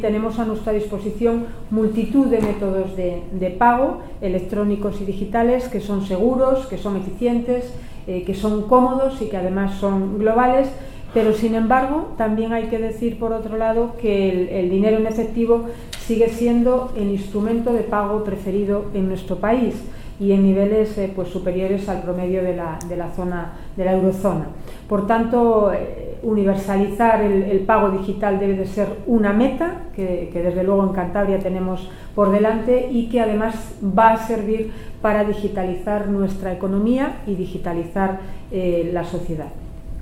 Tenemos a nuestra disposición multitud de métodos de pago electrónicos y digitales que son seguros, que son eficientes, que son cómodos y que además son globales, pero sin embargo también hay que decir por otro lado que el dinero en efectivo sigue siendo el instrumento de pago preferido en nuestro país y en niveles pues superiores al promedio de la zona de la eurozona. Por tanto, universalizar el pago digital debe de ser una meta que desde luego en Cantabria tenemos por delante y que además va a servir para digitalizar nuestra economía y digitalizar la sociedad.